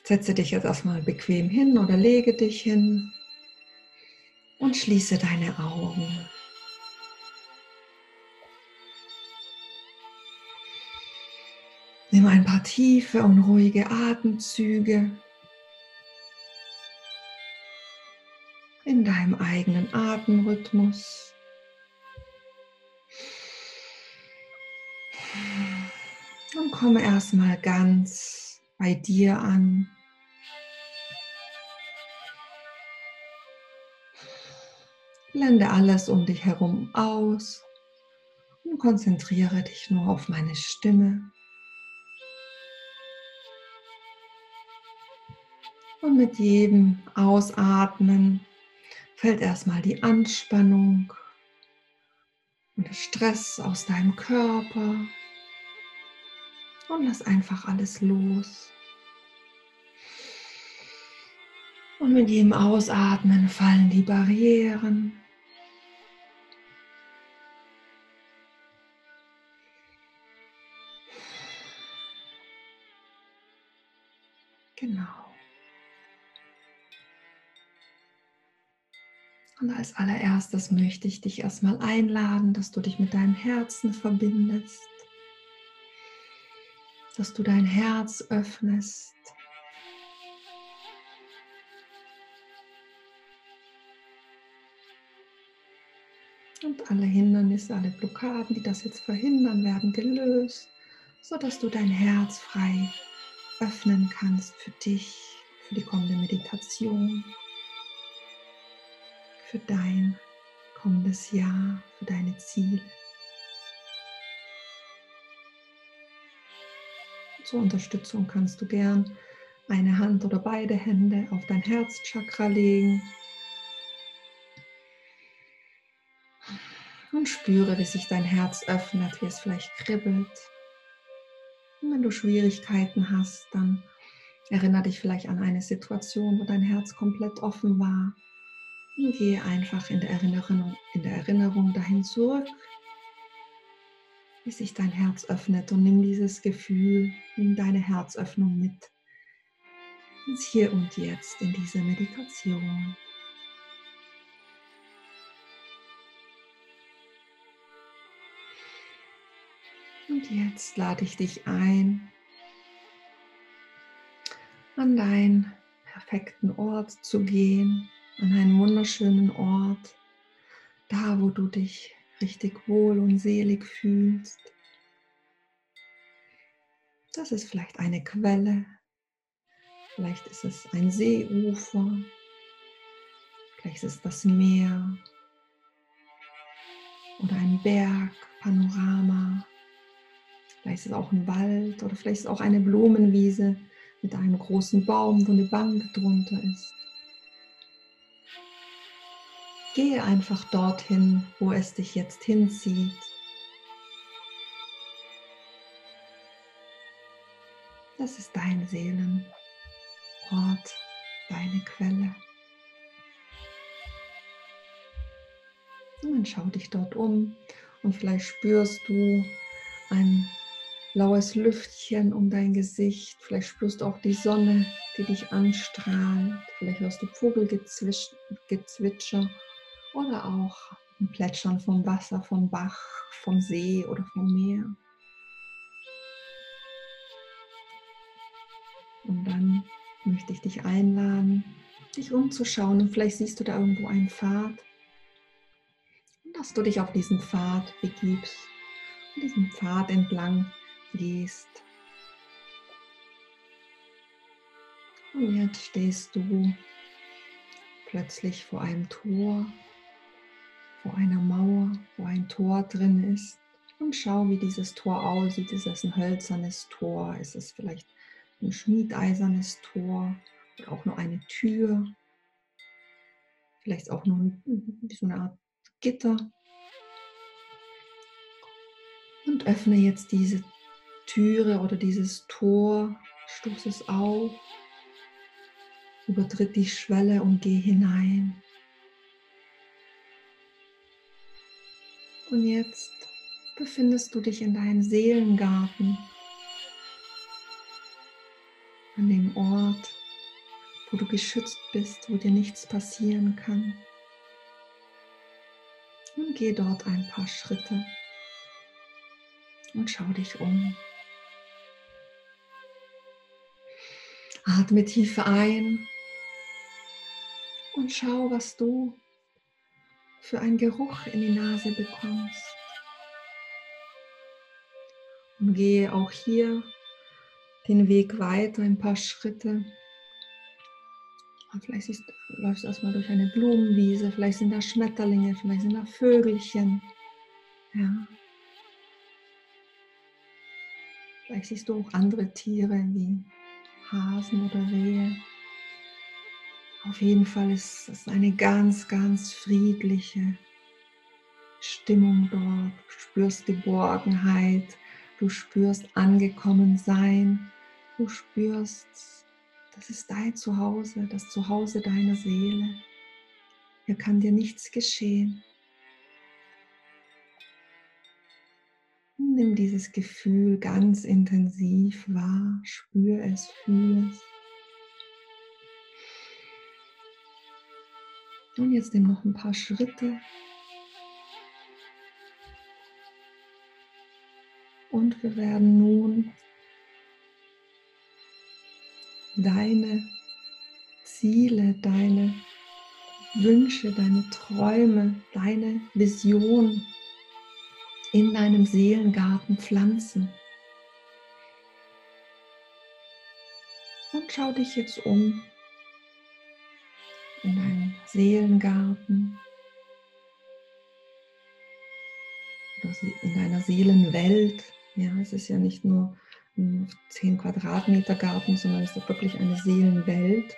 Setze dich jetzt erstmal bequem hin oder lege dich hin und schließe deine Augen. Nimm ein paar tiefe und ruhige Atemzüge in deinem eigenen Atemrhythmus. Und komme erstmal ganz bei dir an. Blende alles um dich herum aus und konzentriere dich nur auf meine Stimme. Und mit jedem Ausatmen fällt erstmal die Anspannung und der Stress aus deinem Körper. Und lass einfach alles los. Und mit jedem Ausatmen fallen die Barrieren. Genau. Und als allererstes möchte ich dich erstmal einladen, dass du dich mit deinem Herzen verbindest, dass du dein Herz öffnest. Und alle Hindernisse, alle Blockaden, die das jetzt verhindern, werden gelöst, sodass du dein Herz frei öffnen kannst für dich, für die kommende Meditation, für dein kommendes Jahr, für deine Ziele. Zur Unterstützung kannst du gern eine Hand oder beide Hände auf dein Herzchakra legen und spüre, wie sich dein Herz öffnet, wie es vielleicht kribbelt. Und wenn du Schwierigkeiten hast, dann erinnere dich vielleicht an eine Situation, wo dein Herz komplett offen war. Und gehe einfach in der Erinnerung dahin zurück, wie sich dein Herz öffnet, und nimm dieses Gefühl, nimm deine Herzöffnung mit ins Hier und Jetzt, in diese Meditation. Und jetzt lade ich dich ein, an deinen perfekten Ort zu gehen, an einen wunderschönen Ort, da wo du dich richtig wohl und selig fühlst. Das ist vielleicht eine Quelle, vielleicht ist es ein Seeufer, vielleicht ist es das Meer oder ein Bergpanorama, vielleicht ist es auch ein Wald oder vielleicht ist es auch eine Blumenwiese mit einem großen Baum, wo eine Bank drunter ist. Gehe einfach dorthin, wo es dich jetzt hinzieht. Das ist dein Seelenort, deine Quelle. Und dann schau dich dort um und vielleicht spürst du ein blaues Lüftchen um dein Gesicht. Vielleicht spürst du auch die Sonne, die dich anstrahlt. Vielleicht hörst du Vogelgezwitscher oder auch ein Plätschern vom Wasser, vom Bach, vom See oder vom Meer. Und dann möchte ich dich einladen, dich umzuschauen, und vielleicht siehst du da irgendwo einen Pfad, und dass du dich auf diesen Pfad begibst und diesen Pfad entlang gehst. Und jetzt stehst du plötzlich vor einem Tor, vor einer Mauer, wo ein Tor drin ist. Und schau, wie dieses Tor aussieht. Ist es ein hölzernes Tor? Ist es vielleicht ein schmiedeisernes Tor oder auch nur eine Tür? Vielleicht auch nur so eine Art Gitter. Und öffne jetzt diese Türe oder dieses Tor, stoß es auf, übertritt die Schwelle und geh hinein. Und jetzt befindest du dich in deinem Seelengarten. an dem Ort, wo du geschützt bist, wo dir nichts passieren kann. Und geh dort ein paar Schritte und schau dich um. Atme tief ein und schau, was du für einen Geruch in die Nase bekommst. Und gehe auch hier den Weg weiter, ein paar Schritte. Und vielleicht läufst du erstmal durch eine Blumenwiese, vielleicht sind da Schmetterlinge, vielleicht sind da Vögelchen. Ja. Vielleicht siehst du auch andere Tiere wie Hasen oder Rehe. Auf jeden Fall ist es eine ganz, ganz friedliche Stimmung dort. Du spürst Geborgenheit, du spürst Angekommensein, du spürst, das ist dein Zuhause, das Zuhause deiner Seele. Hier kann dir nichts geschehen. Nimm dieses Gefühl ganz intensiv wahr, spür es, fühle es. Und jetzt nimm noch ein paar Schritte. Und wir werden nun deine Ziele, deine Wünsche, deine Träume, deine Vision in deinem Seelengarten pflanzen. Und schau dich jetzt um in deinem Seelengarten oder in deiner Seelenwelt. Ja, es ist ja nicht nur ein 10 Quadratmeter Garten, sondern es ist wirklich eine Seelenwelt,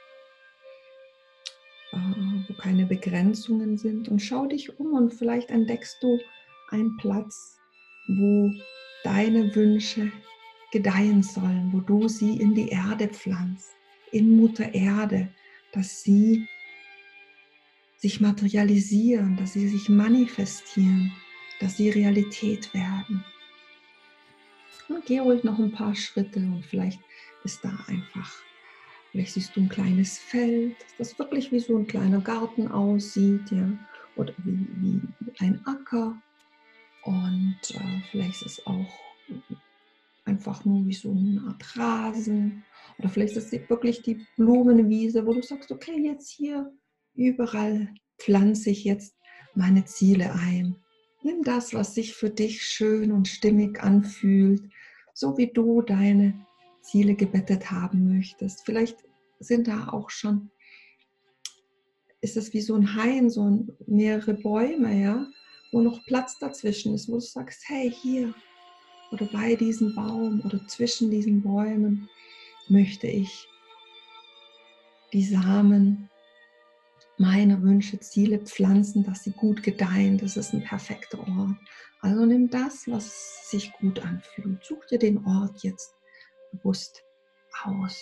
wo keine Begrenzungen sind. Und schau dich um und vielleicht entdeckst du einen Platz, wo deine Wünsche gedeihen sollen, wo du sie in die Erde pflanzt, in Mutter Erde, dass sie sich materialisieren, dass sie sich manifestieren, dass sie Realität werden. Und geh ruhig noch ein paar Schritte und vielleicht ist da einfach, vielleicht siehst du ein kleines Feld, das wirklich wie so ein kleiner Garten aussieht, ja, oder wie ein Acker. Und vielleicht ist es auch einfach nur wie so eine Art Rasen. Oder vielleicht ist es wirklich die Blumenwiese, wo du sagst, okay, jetzt hier überall pflanze ich jetzt meine Ziele ein. Nimm das, was sich für dich schön und stimmig anfühlt, so wie du deine Ziele gebettet haben möchtest. Vielleicht sind da auch schon, ist es wie so ein Hain, mehrere Bäume, ja, wo noch Platz dazwischen ist, wo du sagst, hey, hier oder bei diesem Baum oder zwischen diesen Bäumen möchte ich die Samen meiner Wünsche, Ziele pflanzen, dass sie gut gedeihen. Das ist ein perfekter Ort. Also nimm das, was sich gut anfühlt. Such dir den Ort jetzt bewusst aus.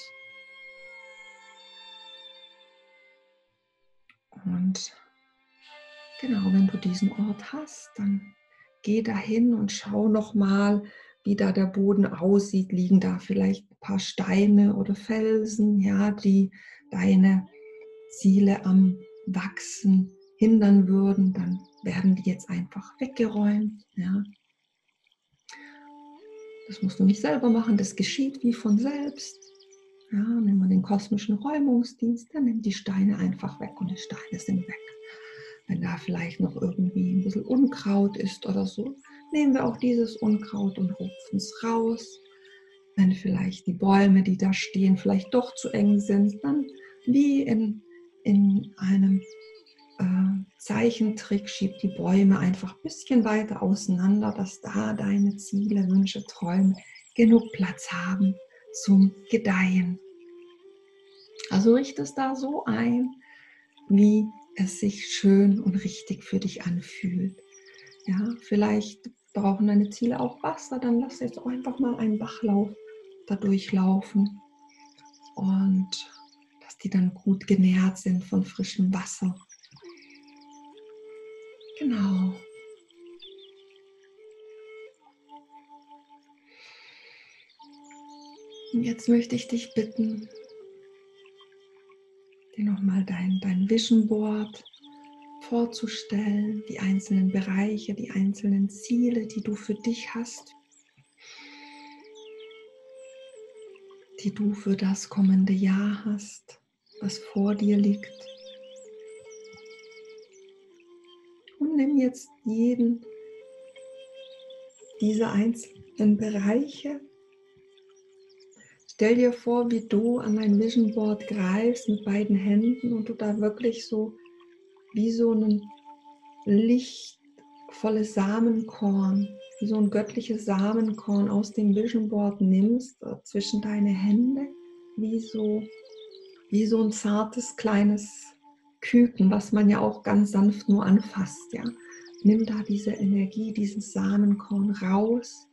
Und genau, wenn du diesen Ort hast, dann geh dahin und schau nochmal, wie da der Boden aussieht. Liegen da vielleicht ein paar Steine oder Felsen, ja, die deine Ziele am Wachsen hindern würden, dann werden die jetzt einfach weggeräumt. Ja. Das musst du nicht selber machen, das geschieht wie von selbst. Ja, nehmen wir den kosmischen Räumungsdienst, der nimmt die Steine einfach weg und die Steine sind weg. Wenn da vielleicht noch irgendwie ein bisschen Unkraut ist oder so, nehmen wir auch dieses Unkraut und rupfen es raus. Wenn vielleicht die Bäume, die da stehen, vielleicht doch zu eng sind, dann wie in einem Zeichentrick, schieb die Bäume einfach ein bisschen weiter auseinander, dass da deine Ziele, Wünsche, Träume genug Platz haben zum Gedeihen. Also richte es da so ein, wie es sich schön und richtig für dich anfühlt. Ja, vielleicht brauchen deine Ziele auch Wasser, dann lass jetzt auch einfach mal einen Bachlauf da durchlaufen und dass die dann gut genährt sind von frischem Wasser. Genau. Und jetzt möchte ich dich bitten, dir nochmal dein Vision Board vorzustellen, die einzelnen Bereiche, die einzelnen Ziele, die du für dich hast, die du für das kommende Jahr hast, was vor dir liegt. Und nimm jetzt jeden dieser einzelnen Bereiche. Stell dir vor, wie du an dein Vision Board greifst mit beiden Händen und du da wirklich so wie so ein lichtvolles Samenkorn, wie so ein göttliches Samenkorn aus dem Vision Board nimmst, zwischen deine Hände, wie so ein zartes kleines Küken, was man ja auch ganz sanft nur anfasst. Ja. Nimm da diese Energie, dieses Samenkorn raus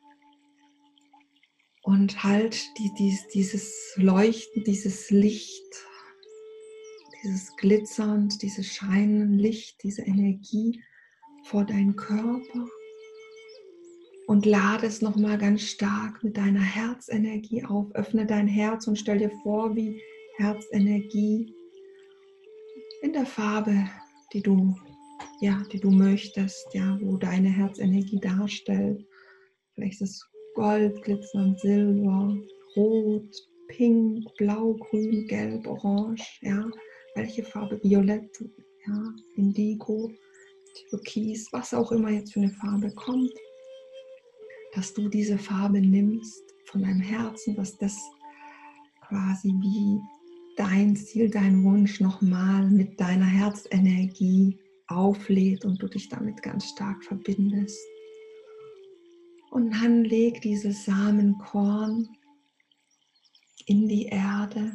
und halt dieses Leuchten, dieses Licht, dieses Glitzern, dieses Scheinen Licht, diese Energie vor deinen Körper und lade es nochmal ganz stark mit deiner Herzenergie auf. Öffne dein Herz und stell dir vor, wie Herzenergie in der Farbe, die du möchtest, ja, wo deine Herzenergie darstellt. Vielleicht ist es Gold, glitzernd, Silber, Rot, Pink, Blau, Grün, Gelb, Orange, ja, welche Farbe, Violett, ja, Indigo, Türkis, was auch immer jetzt für eine Farbe kommt, dass du diese Farbe nimmst von deinem Herzen, dass das quasi wie dein Ziel, dein Wunsch nochmal mit deiner Herzenergie auflädt und du dich damit ganz stark verbindest. Und dann leg dieses Samenkorn in die Erde,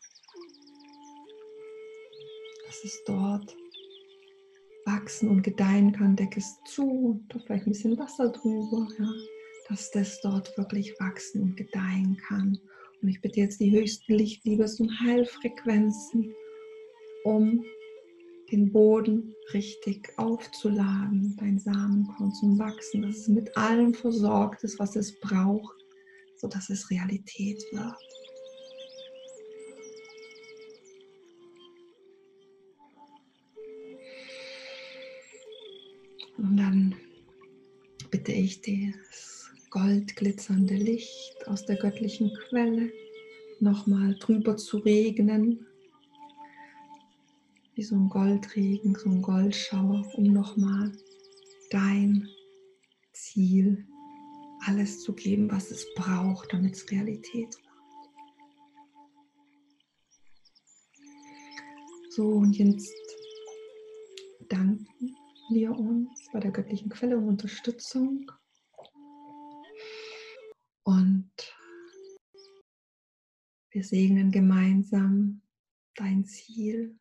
dass es dort wachsen und gedeihen kann. Deck es zu, da vielleicht ein bisschen Wasser drüber, ja, dass das dort wirklich wachsen und gedeihen kann. Und ich bitte jetzt die höchsten Licht-, Liebes- und Heilfrequenzen, um den Boden richtig aufzuladen, dein Samenkorn zum Wachsen, dass es mit allem versorgt ist, was es braucht, sodass es Realität wird. Und dann bitte ich das goldglitzernde Licht aus der göttlichen Quelle nochmal drüber zu regnen, wie so ein Goldregen, so ein Goldschauer, um nochmal dein Ziel, alles zu geben, was es braucht, damit es Realität wird. So, und jetzt bedanken wir uns bei der göttlichen Quelle um Unterstützung und wir segnen gemeinsam dein Ziel.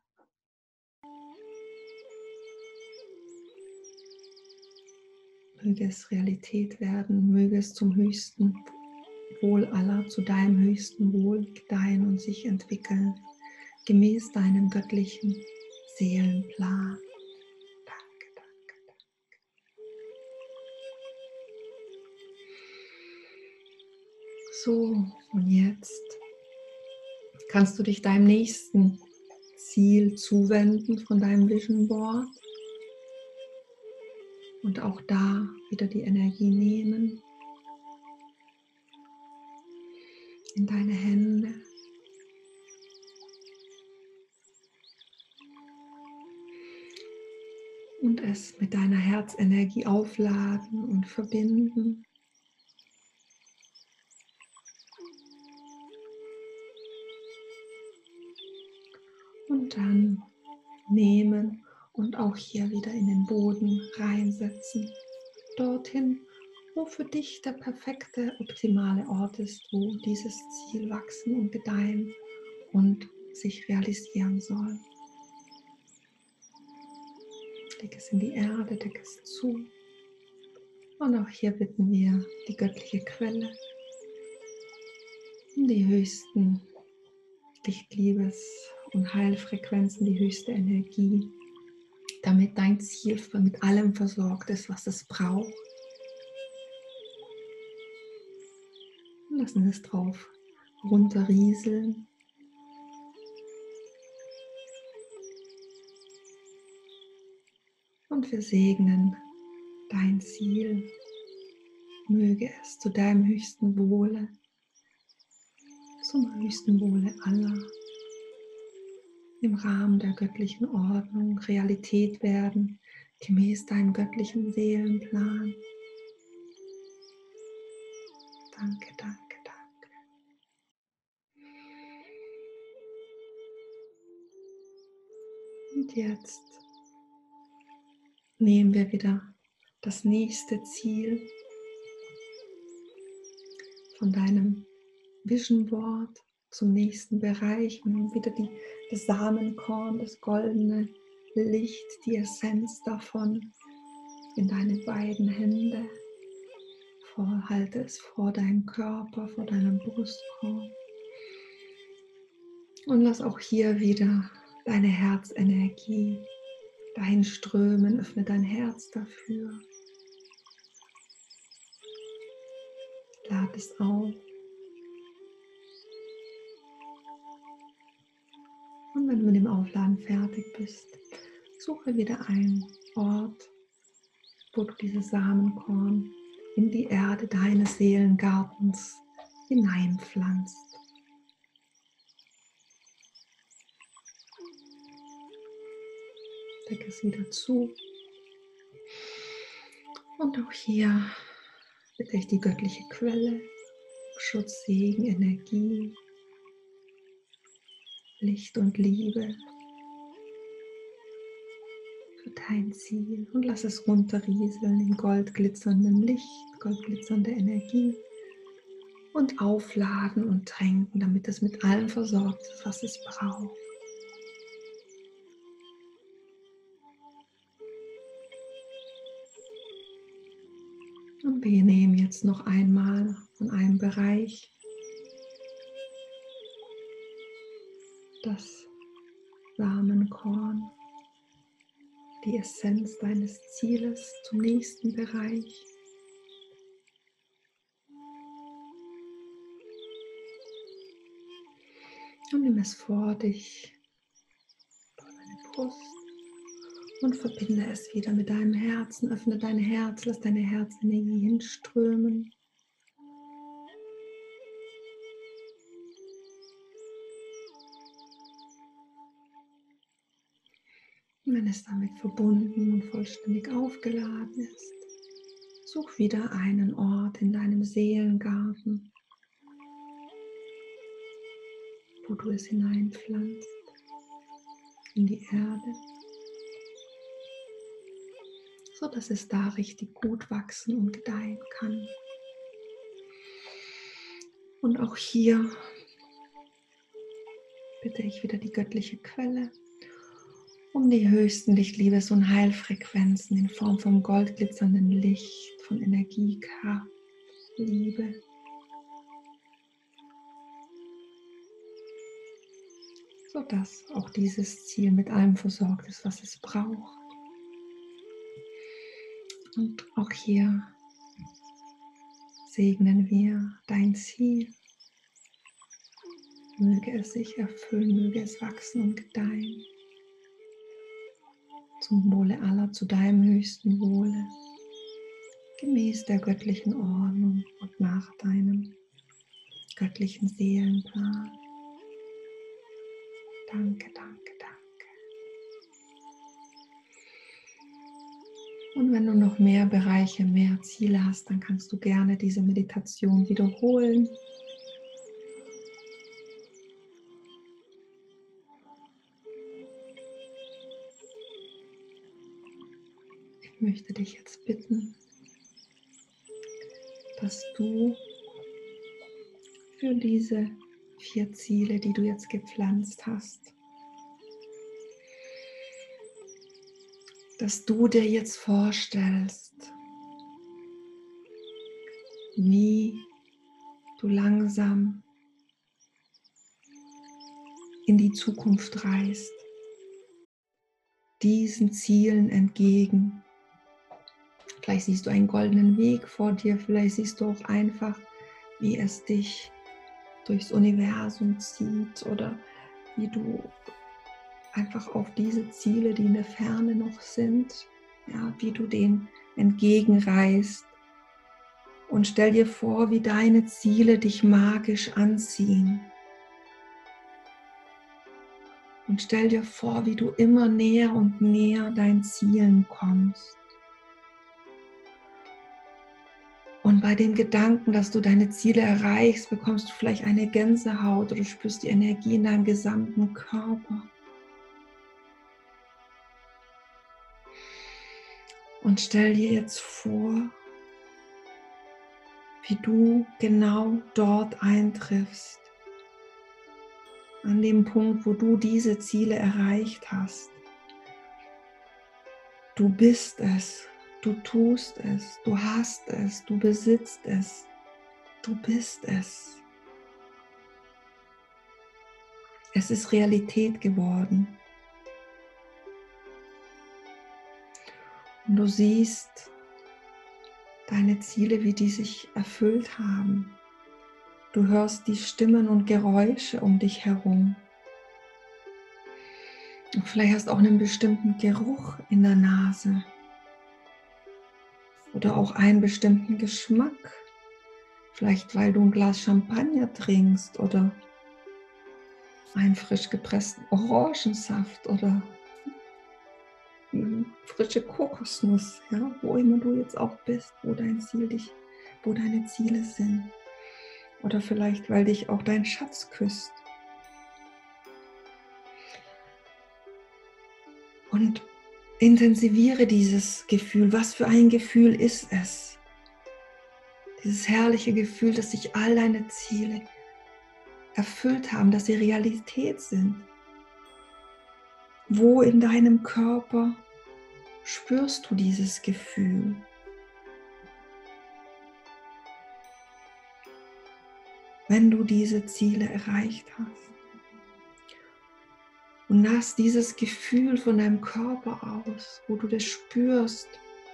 Möge es Realität werden, möge es zum höchsten Wohl aller, zu deinem höchsten Wohl gedeihen und sich entwickeln, gemäß deinem göttlichen Seelenplan. Danke, danke, danke. So, und jetzt kannst du dich deinem nächsten Ziel zuwenden von deinem Vision Board und auch da wieder die Energie nehmen in deine Hände. Und es mit deiner Herzenergie aufladen und verbinden. Und dann nehmen und auch hier wieder in den Boden reinsetzen. Dorthin, wo für dich der perfekte, optimale Ort ist, wo dieses Ziel wachsen und gedeihen und sich realisieren soll. Leg es in die Erde, deck es zu. Und auch hier bitten wir die göttliche Quelle um die höchsten Licht-, Liebes- und Heilfrequenzen, die höchste Energie, damit dein Ziel mit allem versorgt ist, was es braucht. Und lassen es drauf runterrieseln. Und wir segnen dein Ziel. Möge es zu deinem höchsten Wohle, zum höchsten Wohle aller, im Rahmen der göttlichen Ordnung Realität werden, gemäß deinem göttlichen Seelenplan. Danke, danke, danke. Und jetzt nehmen wir wieder das nächste Ziel von deinem Vision Board zum nächsten Bereich und nehmen wieder das Samenkorn, das goldene Licht, die Essenz davon in deine beiden Hände. Halte es vor deinem Körper, vor deinem Brustkorb. Und lass auch hier wieder deine Herzenergie dahin strömen. Öffne dein Herz dafür. Lad es auf. Und wenn du mit dem Aufladen fertig bist, suche wieder einen Ort, wo du dieses Samenkorn in die Erde deines Seelengartens hineinpflanzt. Decke es wieder zu. Und auch hier bitte ich die göttliche Quelle, Schutz, Segen, Energie, Licht und Liebe für dein Ziel. Und lass es runterrieseln in goldglitzerndem Licht, goldglitzernde Energie. Und aufladen und tränken, damit es mit allem versorgt ist, was es braucht. Und wir nehmen jetzt noch einmal von einem Bereich das Samenkorn, die Essenz deines Zieles zum nächsten Bereich. Und nimm es vor dich, vor deine Brust und verbinde es wieder mit deinem Herzen. Öffne dein Herz, lass deine Herzenergie hinströmen. Und wenn es damit verbunden und vollständig aufgeladen ist, such wieder einen Ort in deinem Seelengarten, wo du es hineinpflanzt in die Erde, so dass es da richtig gut wachsen und gedeihen kann. Und auch hier bitte ich wieder die göttliche Quelle um die höchsten Licht-, und Heilfrequenzen in Form von goldglitzerndem Licht, von Energie, Kraft, Liebe. Sodass auch dieses Ziel mit allem versorgt ist, was es braucht. Und auch hier segnen wir dein Ziel. Möge es sich erfüllen, möge es wachsen und gedeihen. Zum Wohle aller, zu deinem höchsten Wohle. Gemäß der göttlichen Ordnung und nach deinem göttlichen Seelenplan. Danke, danke, danke. Und wenn du noch mehr Bereiche, mehr Ziele hast, dann kannst du gerne diese Meditation wiederholen. Ich möchte dich jetzt bitten, dass du für diese 4 Ziele, die du jetzt gepflanzt hast, dass du dir jetzt vorstellst, wie du langsam in die Zukunft reist, diesen Zielen entgegen. Vielleicht siehst du einen goldenen Weg vor dir, vielleicht siehst du auch einfach, wie es dich durchs Universum zieht oder wie du einfach auf diese Ziele, die in der Ferne noch sind, ja, wie du denen entgegenreist. Und stell dir vor, wie deine Ziele dich magisch anziehen. Und stell dir vor, wie du immer näher und näher deinen Zielen kommst. Und bei dem Gedanken, dass du deine Ziele erreichst, bekommst du vielleicht eine Gänsehaut oder du spürst die Energie in deinem gesamten Körper. Und stell dir jetzt vor, wie du genau dort eintriffst, an dem Punkt, wo du diese Ziele erreicht hast. Du bist es, du tust es, du hast es, du besitzt es, du bist es. Es ist Realität geworden. Und du siehst deine Ziele, wie die sich erfüllt haben. Du hörst die Stimmen und Geräusche um dich herum. Und vielleicht hast du auch einen bestimmten Geruch in der Nase. Oder auch einen bestimmten Geschmack. Vielleicht weil du ein Glas Champagner trinkst oder einen frisch gepressten Orangensaft oder frische Kokosnuss, ja, wo immer du jetzt auch bist, wo deine Ziele sind. Oder vielleicht, weil dich auch dein Schatz küsst. Und intensiviere dieses Gefühl. Was für ein Gefühl ist es? Dieses herrliche Gefühl, dass sich all deine Ziele erfüllt haben, dass sie Realität sind. Wo in deinem Körper spürst du dieses Gefühl? Wenn du diese Ziele erreicht hast. Und lass dieses Gefühl von deinem Körper aus, wo du das spürst,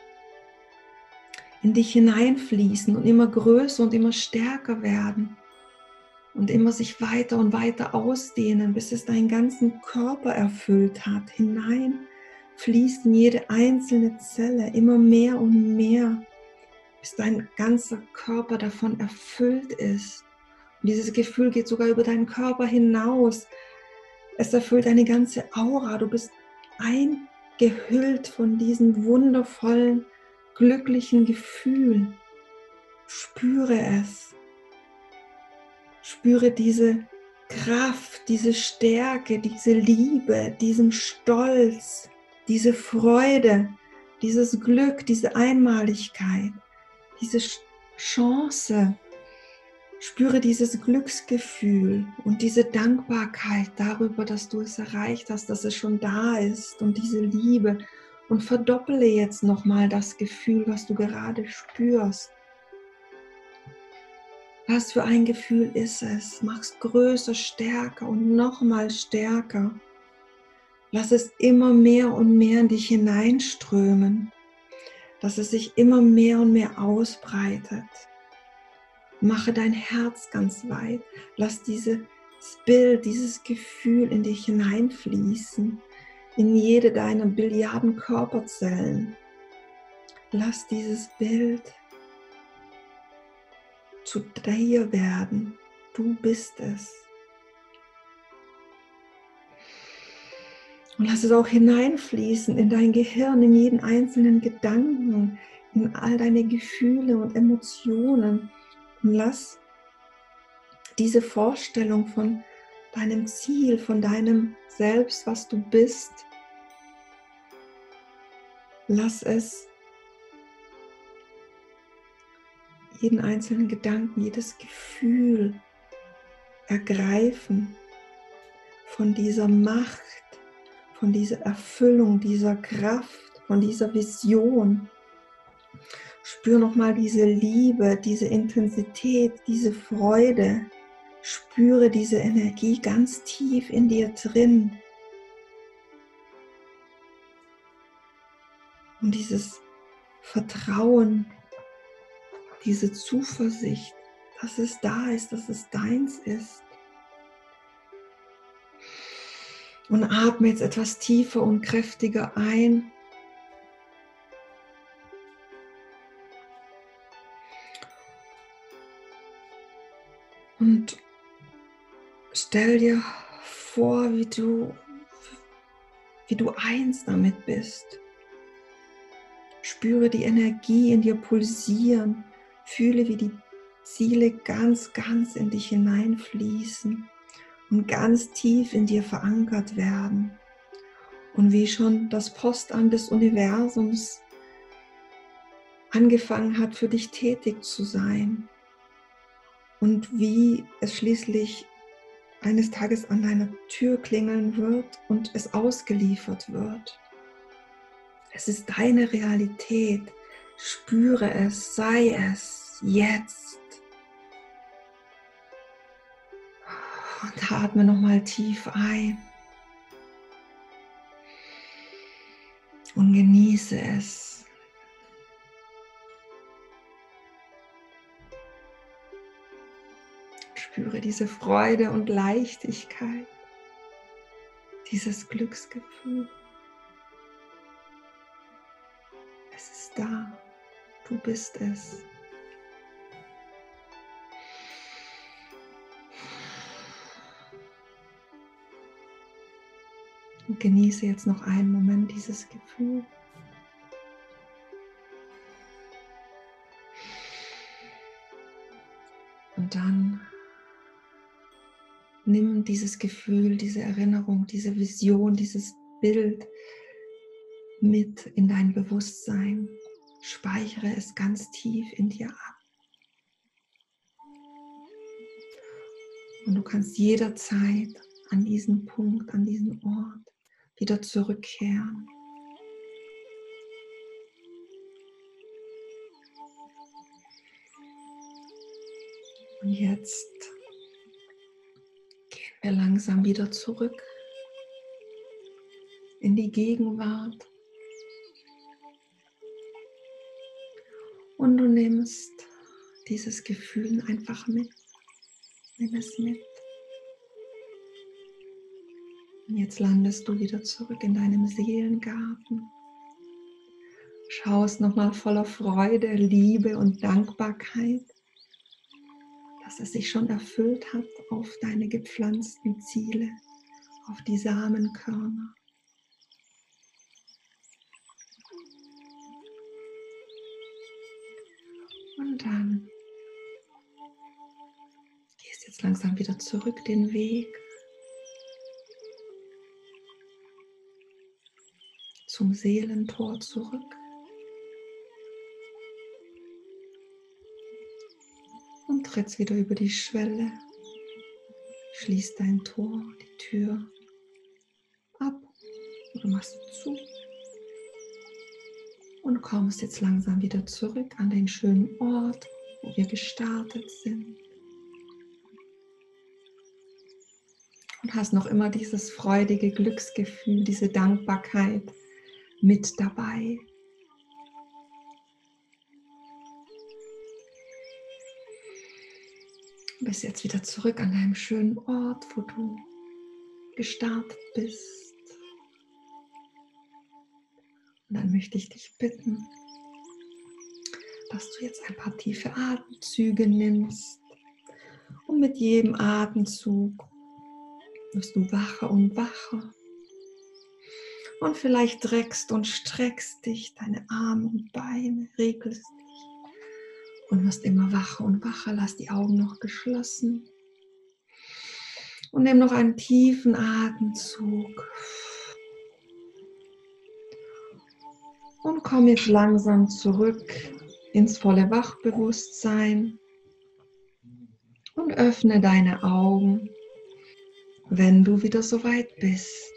in dich hineinfließen und immer größer und immer stärker werden und immer sich weiter und weiter ausdehnen, bis es deinen ganzen Körper erfüllt hat. Hinein fließt in jede einzelne Zelle immer mehr und mehr, bis dein ganzer Körper davon erfüllt ist. Und dieses Gefühl geht sogar über deinen Körper hinaus. Es erfüllt deine ganze Aura. Du bist eingehüllt von diesem wundervollen, glücklichen Gefühl. Spüre es. Spüre diese Kraft, diese Stärke, diese Liebe, diesen Stolz, diese Freude, dieses Glück, diese Einmaligkeit, diese Chance. Spüre dieses Glücksgefühl und diese Dankbarkeit darüber, dass du es erreicht hast, dass es schon da ist und diese Liebe. Und verdoppele jetzt nochmal das Gefühl, was du gerade spürst. Was für ein Gefühl ist es? Mach es größer, stärker und nochmal stärker. Lass es immer mehr und mehr in dich hineinströmen, dass es sich immer mehr und mehr ausbreitet. Mache dein Herz ganz weit. Lass dieses Bild, dieses Gefühl in dich hineinfließen, in jede deiner Billiarden Körperzellen. Lass dieses Bild zu dir werden. Du bist es. Und lass es auch hineinfließen in dein Gehirn, in jeden einzelnen Gedanken, in all deine Gefühle und Emotionen. Und lass diese Vorstellung von deinem Ziel, von deinem Selbst, was du bist, lass es jeden einzelnen Gedanken, jedes Gefühl ergreifen von dieser Macht, von dieser Erfüllung, dieser Kraft, von dieser Vision. Spür nochmal diese Liebe, diese Intensität, diese Freude. Spüre diese Energie ganz tief in dir drin. Und dieses Vertrauen, diese Zuversicht, dass es da ist, dass es deins ist. Und atme jetzt etwas tiefer und kräftiger ein. Und stell dir vor, wie du eins damit bist. Spüre die Energie in dir pulsieren. Fühle, wie die Ziele ganz, ganz in dich hineinfließen und ganz tief in dir verankert werden. Und wie schon das Postamt des Universums angefangen hat, für dich tätig zu sein. Und wie es schließlich eines Tages an deiner Tür klingeln wird und es ausgeliefert wird. Es ist deine Realität. Spüre es, sei es jetzt. Und atme nochmal tief ein. Und genieße es. Spüre diese Freude und Leichtigkeit, dieses Glücksgefühl. Es ist da, du bist es. Und genieße jetzt noch einen Moment dieses Gefühl. Und dann nimm dieses Gefühl, diese Erinnerung, diese Vision, dieses Bild mit in dein Bewusstsein. Speichere es ganz tief in dir ab. Und du kannst jederzeit an diesen Punkt, an diesen Ort wieder zurückkehren. Und jetzt gehen wir langsam wieder zurück in die Gegenwart. Und du nimmst dieses Gefühl einfach mit. Nimm es mit. Und jetzt landest du wieder zurück in deinem Seelengarten. Schaust nochmal voller Freude, Liebe und Dankbarkeit, dass es sich schon erfüllt hat auf deine gepflanzten Ziele, auf die Samenkörner. Und dann gehst jetzt langsam wieder zurück den Weg zum Seelentor zurück. Und trittst wieder über die Schwelle. Schließt dein Tor, die Tür ab oder machst sie zu. Und kommst jetzt langsam wieder zurück an den schönen Ort, wo wir gestartet sind. Und hast noch immer dieses freudige Glücksgefühl, diese Dankbarkeit mit dabei. Du bist jetzt wieder zurück an deinem schönen Ort, wo du gestartet bist. Und dann möchte ich dich bitten, dass du jetzt ein paar tiefe Atemzüge nimmst. Und mit jedem Atemzug wirst du wacher und wacher. Und vielleicht reckst und streckst dich, deine Arme und Beine, regelst dich. Und wirst immer wacher und wacher. Lass die Augen noch geschlossen. Und nimm noch einen tiefen Atemzug. Und komm jetzt langsam zurück ins volle Wachbewusstsein. Und öffne deine Augen, wenn du wieder soweit bist.